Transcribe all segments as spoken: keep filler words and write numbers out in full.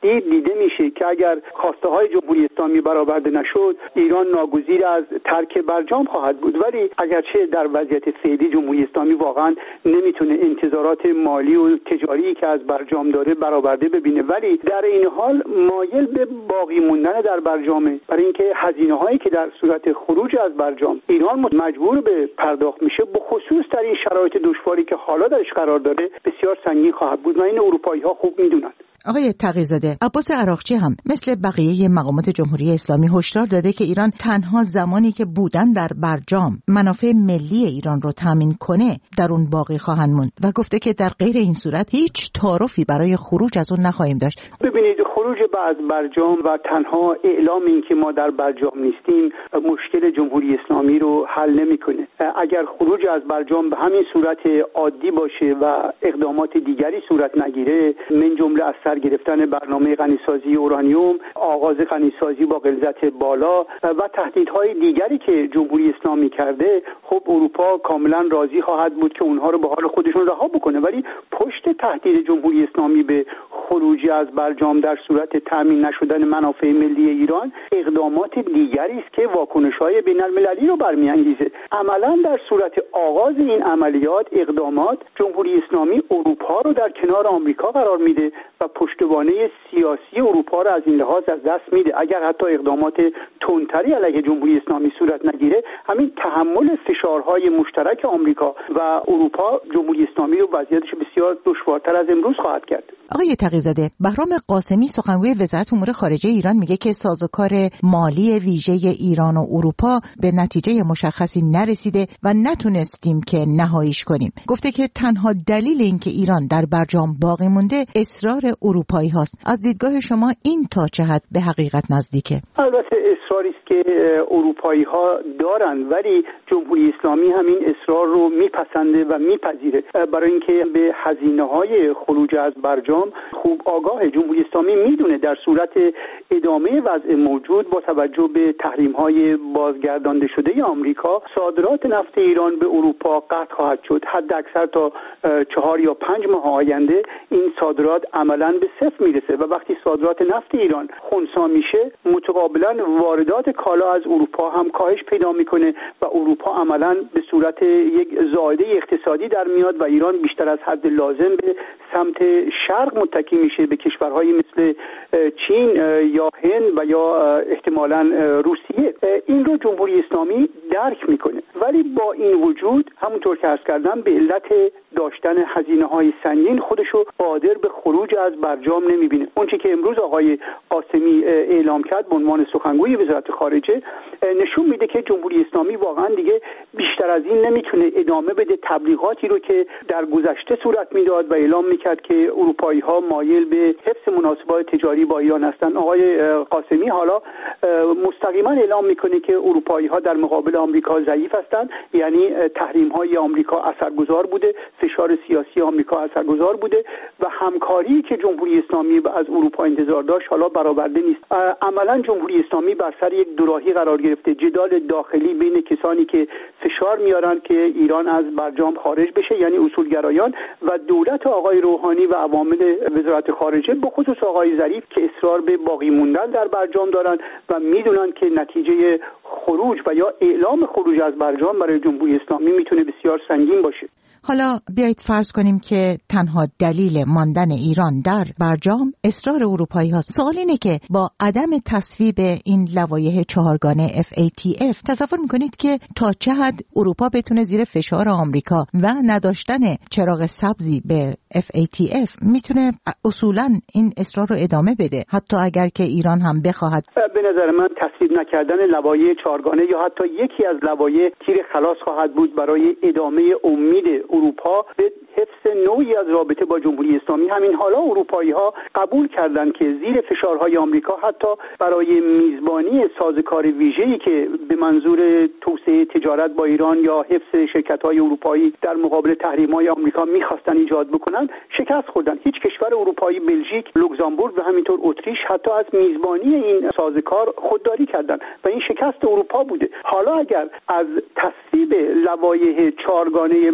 تفسیر دیده میشه که اگر خواسته های جمهوری اسلامی برآورده نشد ایران ناگزیر از ترک برجام خواهد بود. ولی اگرچه در وضعیت فعلی جمهوری اسلامی واقعا نمیتونه انتظارات مالی و تجاری که از برجام داره برآورده ببینه، ولی در این حال مایل به باقی موندن در برجامه، برای اینکه هزینه هایی که در صورت خروج از برجام ایران مجبور به پرداخت میشه، به خصوص در این شرایط دشواری که حالا درش قرار داره، بسیار سنگین خواهد بود و این اروپایی ها خوب میدونن. آقای تقی‌زاده، عباس عراقچی هم مثل بقیه مقامات جمهوری اسلامی هشدار داده که ایران تنها زمانی که بودن در برجام منافع ملی ایران رو تامین کنه در اون باقی خواهند موند و گفته که در غیر این صورت هیچ تعارفی برای خروج از اون نخواهیم داشت. ببینید، خروج از برجام و تنها اعلام این که ما در برجام نیستیم مشکل جمهوری اسلامی رو حل نمی‌کنه. اگر خروج از برجام به همین صورت عادی باشه و اقدامات دیگری صورت نگیره، من جمله از سر گرفتن برنامه غنیسازی اورانیوم، آغاز غنیسازی با غلظت بالا و تهدیدهای دیگری که جمهوری اسلامی کرده، خب اروپا کاملا راضی خواهد بود که اونها رو به حال خودشون رها بکنه. ولی پشت تهدید جمهوری اسلامی به خروجی از برجام در صورت تامین نشدن منافع ملی ایران اقدامات دیگری است که واکنش‌های بین‌المللی رو برمی‌انگیزه. عملاً در صورت آغاز این عملیات اقدامات جمهوری اسلامی اروپا رو در کنار آمریکا قرار میده و پشتوانه سیاسی اروپا را از این لحاظ از دست میده. اگر حتی اقدامات تندتری علیه جمهوری اسلامی صورت نگیره، همین تحمل فشارهای مشترک آمریکا و اروپا جمهوری اسلامی رو وضعیتش بسیار دشوارتر از امروز خواهد کرد. آقای تقی‌زاده، بهرام قاسمی سخنگوی وزارت امور خارجه ایران میگه که سازوکار مالی ویژه ایران و اروپا به نتیجه مشخصی نرسیده و نتونستیم که نهاییش کنیم. گفته که تنها دلیل اینکه ایران در برجام باقی مونده اصرار اروپایی هاست. از دیدگاه شما این تا چه حد به حقیقت نزدیکه؟ البته اصراری است که اروپایی ها دارن، ولی جمهوری اسلامی همین اصرار رو میپسنده و میپذیره، برای اینکه به هزینه‌های خروج از برجام خوب آگاه. جمهوری اسلامی میدونه در صورت ادامه وضع موجود با توجه به تحریم‌های بازگردانده شده آمریکا، صادرات نفت ایران به اروپا قطع خواهد شد. حد اکثر تا چهار یا پنج ماه آینده این صادرات عملاً به صفر میرسه و وقتی صادرات نفت ایران خنثی میشه، متقابلاً واردات کالا از اروپا هم کاهش پیدا میکنه و اروپا عملاً به صورت یک زائده اقتصادی در میاد و ایران بیشتر از حد لازم به سمت شرق متکی میشه، به کشورهایی مثل چین یا هند و یا احتمالاً روسیه. این رو جمهوری اسلامی درک میکنه، ولی با این وجود همونطور که عرض کردم به علت داشتن هزینه‌های سنگین خودشو قادر به خروج از برجام نمیبینه. اون چیزی که امروز آقای قاسمی اعلام کرد به عنوان سخنگوی وزارت خارجه نشون میده که جمهوری اسلامی واقعا دیگه بیشتر از این نمیتونه ادامه بده تبلیغاتی رو که در گذشته صورت میداد و اعلام میکرد که اروپایی ها مایل به حفظ مناسبات تجاری با ایران هستن. آقای قاسمی حالا مستقیما اعلام میکنه که اروپایی ها در مقابل آمریکا ضعیف هستند، یعنی تحریم های آمریکا اثرگذار بوده، فشار سیاسی آمریکا اثرگذار بوده و همکاری که جمهوری اسلامی از اروپا انتظار داشت حالا برآورده نیست. عملا جمهوری اسلامی بر سر یک دوراهی قرار گرفته، جدال داخلی بین کسانی که فشار میارن که ایران از برجام خارج بشه، یعنی اصولگرایان، و دولت آقای روحانی و عوامل وزارت خارجه، به خصوص آقای ظریف که اصرار به باقی موندن در برجام دارن و میدونن که نتیجه خروج و یا اعلام خروج از برجام برای جمهوری اسلامی میتونه بسیار سنگین باشه. حالا بیایید فرض کنیم که تنها دلیل ماندن ایران در برجام اصرار اروپایی هاست. سوال اینه که با عدم تصویب این لوایح چهارگانه اف ای تی اف تصور میکنید که تا چه حد اروپا بتونه زیر فشار آمریکا و نداشتن چراغ سبزی به اف ای تی اف میتونه اصولا این اصرار رو ادامه بده، حتی اگر که ایران هم بخواهد؟ به نظر من تصویب نکردن لوایح چهارگانه یا حتی یکی از لوایح تیر خلاص خواهد بود برای ادامه امید اروپا به حفظ نوعی از رابطه با جمهوری اسلامی. همین حالا اروپایی ها قبول کردند که زیر فشارهای آمریکا حتی برای میزبانی سازوکار ویژه‌ای که به منظور توسعه تجارت با ایران یا حفظ شرکت‌های اروپایی در مقابل تحریم‌های آمریکا می‌خواستن ایجاد بکنن شکست خوردن. هیچ کشور اروپایی، بلژیک، لوکزامبورگ و همینطور اتریش حتی از میزبانی این سازوکار خودداری کردند و این شکست اروپا بوده. حالا اگر از تصویب لوایح چهارگانه مربوط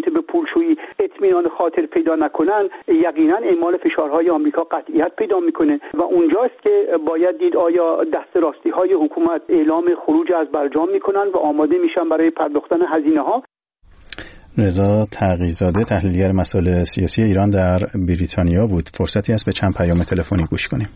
مربوط به پولشویی اطمینان خاطر پیدا نکنن، یقینا اعمال فشارهای آمریکا قطعیت پیدا میکنه و اونجاست که باید دید آیا دست راستی های حکومت اعلام خروج از برجام میکنن و آماده میشن برای پرداختن هزینه ها. رضا تقی‌زاده، تحلیلگر مسائل سیاسی ایران در بریتانیا بود. فرصتی است به چند پیام تلفنی گوش کنیم.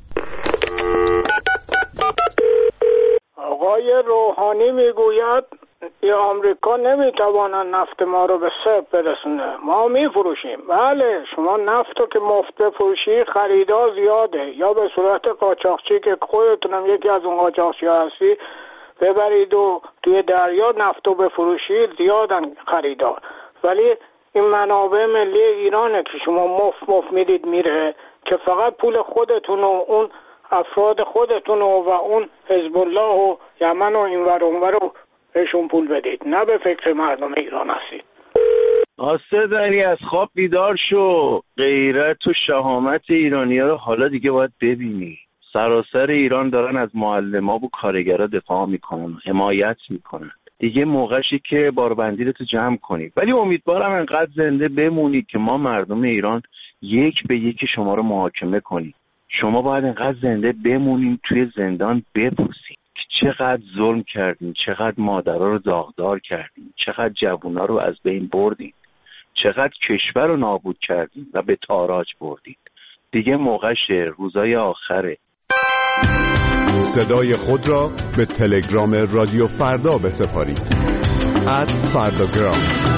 آقای روحانی میگوید ای آمریکا نمیتواند نفت ما رو به صفر برسونه، ما میفروشیم. بله، شما نفت رو که مفت بفروشی خریدار زیاده، یا به صورت قاچاقچی که خودتونم یکی از اون قاچاقچی هستی ببرید و توی دریا نفت رو بفروشید، زیادن خریدار. ولی این منابع ملی ایرانه که شما مفت مفت میدید میره، که فقط پول خودتون و اون افراد خودتون و اون حزب الله و یمن و اینور اونور رو بهشون پول بدید، نه به فکر مردم ایران هستید. آسه داری از خواب بیدار شو. غیرت و شهامت ایرانی‌ها رو حالا دیگه باید ببینی. سراسر ایران دارن از معلما و کارگرا دفاع میکنن، حمایت میکنن. دیگه موقعی که باربندی رو تو جمع کنی. ولی امیدوارم انقدر زنده بمونید که ما مردم ایران یک به یک شما رو محاکمه کنیم. شما باید انقدر زنده بمونین توی زندان بپوسین که چقدر ظلم کردین، چقدر مادرها رو داغدار کردین، چقدر جوونا رو از بین بردین، چقدر کشور رو نابود کردین و به تاراج بردین. دیگه موقعشه، روزای آخره. صدای خود را به تلگرام رادیو فردا بسپارید. ات فرداگرام.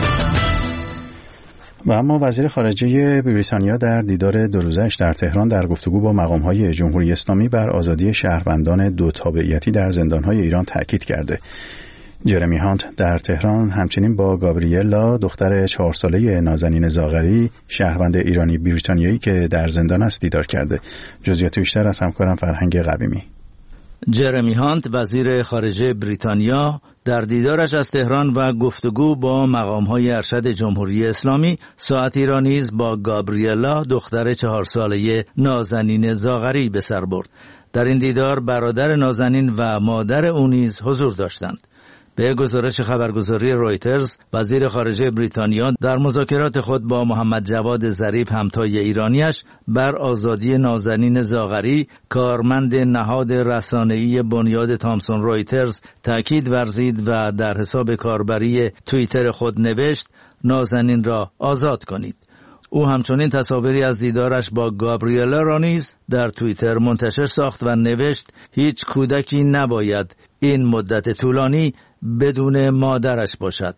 و اما وزیر خارجه بریتانیا در دیدار دو روزه‌اش در تهران در گفتگو با مقام‌های جمهوری اسلامی بر آزادی شهروندان دو تابعیتی در زندان‌های ایران تاکید کرده. جرمی هانت در تهران همچنین با گابریلا، دختر چهار ساله نازنین زاغری، شهروند ایرانی بریتانیایی که در زندان است، دیدار کرده. جزئیات بیشتر از همکارم فرهنگ قویمی. جرمی هانت وزیر خارجه بریتانیا در دیدارش از تهران و گفتگو با مقام‌های ارشد جمهوری اسلامی ساعتی را نیز با گابریلا، دختر چهار ساله نازنین زاغری به سر برد. در این دیدار برادر نازنین و مادر او نیز حضور داشتند. به گزارش خبرگزاری رویترز، وزیر خارجه بریتانیا در مذاکرات خود با محمد جواد ظریف همتای ایرانیش بر آزادی نازنین زاغری، کارمند نهاد رسانه‌ای بنیاد تامسون رویترز، تاکید ورزید و در حساب کاربری توییتر خود نوشت نازنین را آزاد کنید. او همچنین تصاویری از دیدارش با گابریلا را نیز در توییتر منتشر ساخت و نوشت هیچ کودکی نباید این مدت طولانی بدون مادرش باشد.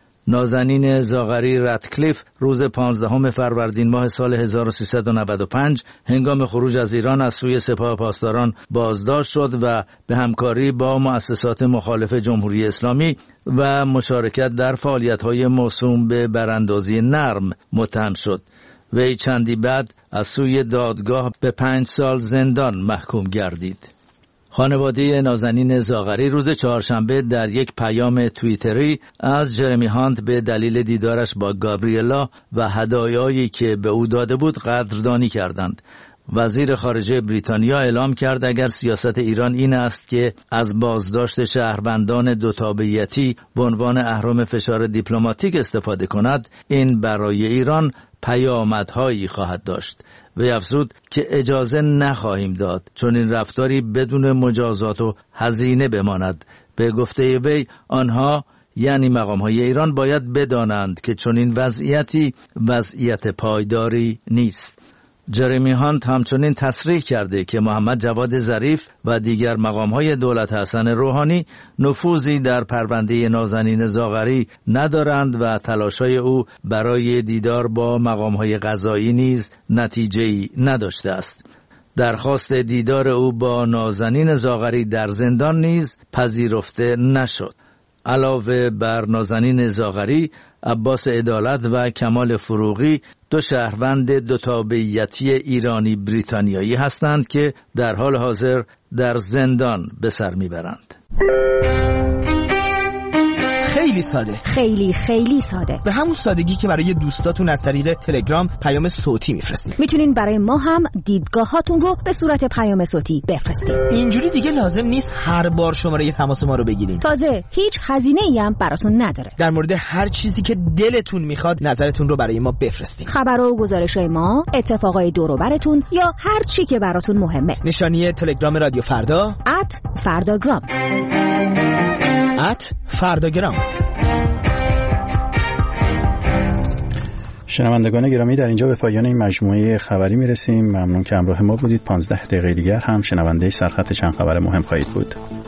نازنین زاغری رتکلیف روز پانزدهم فروردین ماه سال هزار و سیصد و نود و پنج هنگام خروج از ایران از سوی سپاه پاسداران بازداشت شد و به همکاری با مؤسسات مخالف جمهوری اسلامی و مشارکت در فعالیت‌های موسوم به براندازی نرم متهم شد. وی چندی بعد از سوی دادگاه به پنج سال زندان محکوم گردید. خانواده نازنین زاغری روز چهارشنبه در یک پیام توییتری از جرمی هانت به دلیل دیدارش با گابریلا و هدایایی که به او داده بود قدردانی کردند. وزیر خارجه بریتانیا اعلام کرد اگر سیاست ایران این است که از بازداشت شهروندان دو تابعیتی به عنوان اهرم فشار دیپلماتیک استفاده کند، این برای ایران پیامدهایی خواهد داشت. وی افزود که اجازه نخواهیم داد چون این رفتاری بدون مجازات و هزینه بماند. به گفته وی آنها یعنی مقام‌های ایران باید بدانند که چون این وضعیتی وضعیت پایداری نیست. جرمی هانت همچنین تصریح کرده که محمد جواد ظریف و دیگر مقام‌های دولت حسن روحانی نفوذی در پرونده نازنین زاغری ندارند و تلاش‌های او برای دیدار با مقام‌های قضایی نیز نتیجه‌ای نداشته است. درخواست دیدار او با نازنین زاغری در زندان نیز پذیرفته نشد. علاوه بر نازنین زاغری، عباس عدالت و کمال فروغی دو شهروند دو تابعیتی ایرانی بریتانیایی هستند که در حال حاضر در زندان به سر میبرند. خیلی ساده، خیلی خیلی ساده، به همون سادگی که برای دوستاتون از طریق تلگرام پیام صوتی میفرستید. میتونین برای ما هم دیدگاهاتون رو به صورت پیام صوتی بفرستید. اینجوری دیگه لازم نیست هر بار شماره تماس ما رو بگیرین. تازه هیچ هزینه‌ای هم براتون نداره. در مورد هر چیزی که دلتون میخواد نظرتون رو برای ما بفرستید. خبر و گزارش‌های ما، اتفاقای دور و براتون یا هر چی که براتون مهمه. نشانی تلگرام رادیو فردا ات فرداگرام ات فرداگرام. شنوندگان گرامی، در اینجا به پایان این مجموعه خبری میرسیم. ممنون که همراه ما بودید. پانزده دقیقه دیگر هم شنونده سرخط چند خبر مهم خواهید بود.